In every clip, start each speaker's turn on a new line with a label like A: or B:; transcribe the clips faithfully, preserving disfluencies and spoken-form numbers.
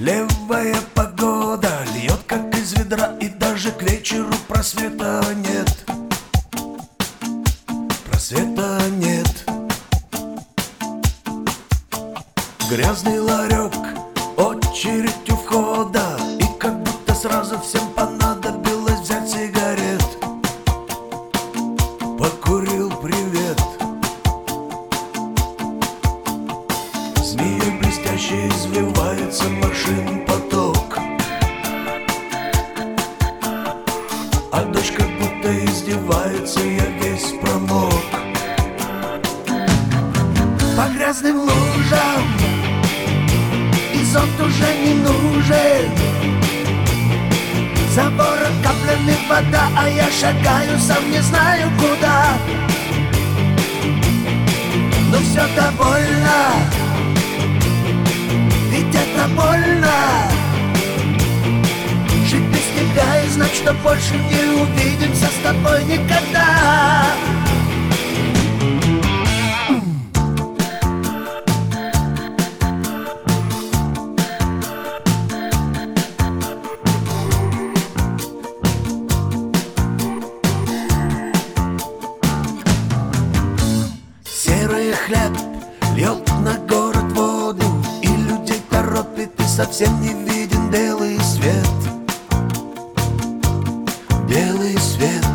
A: Дождливая погода льет как из ведра, и даже к вечеру просвета нет. Просвета нет. Грязный ларек, очередь у входа, и как будто сразу всем понадобилось взять сигарет. Покурил, привет. Змеей блестящей извивается машин поток, а дождь как будто издевается, я весь промок. По грязным лужам и зонт уже не нужен. За ворот каплями вода, а я шагаю, сам не знаю куда. Но все довольно, ведь это больно. Жить без тебя и знать, что больше не увидимся с тобой никогда. Серый хлеб льет на город воду, и людей торопит, и совсем не виден белый свет. Белый свет.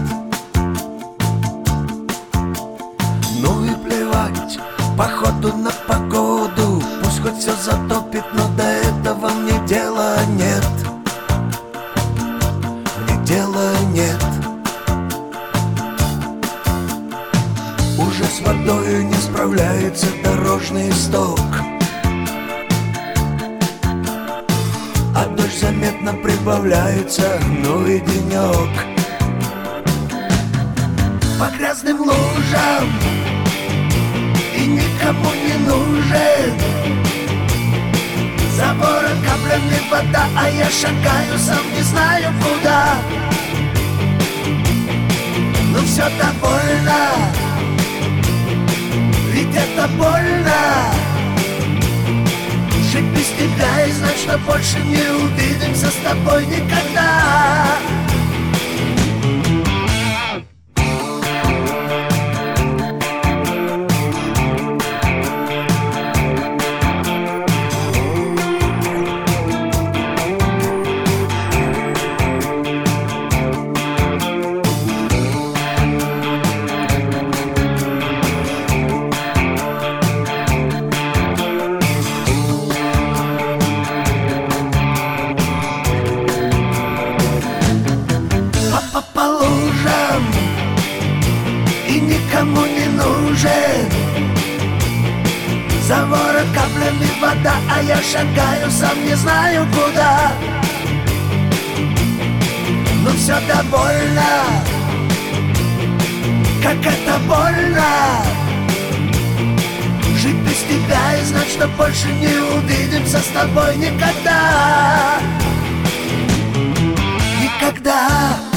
A: Ну и плевать, походу на погоду, пусть хоть все затопит, но до этого мне дела нет. Мне дела нет. Уже с водой не справляется дорожный сток, а дождь заметно прибавляется, ну и денек. По грязным лужам и никому не нужен. За ворот каплями вода, а я шагаю, сам не знаю куда. Но все довольно, ведь это больно. Жить без тебя и знать, что больше не увидимся с тобой никогда. И никому не нужен. За ворот каплями вода, а я шагаю, сам не знаю куда. Но все довольно, как это больно. Жить без тебя и знать, что больше не увидимся с тобой никогда. Никогда.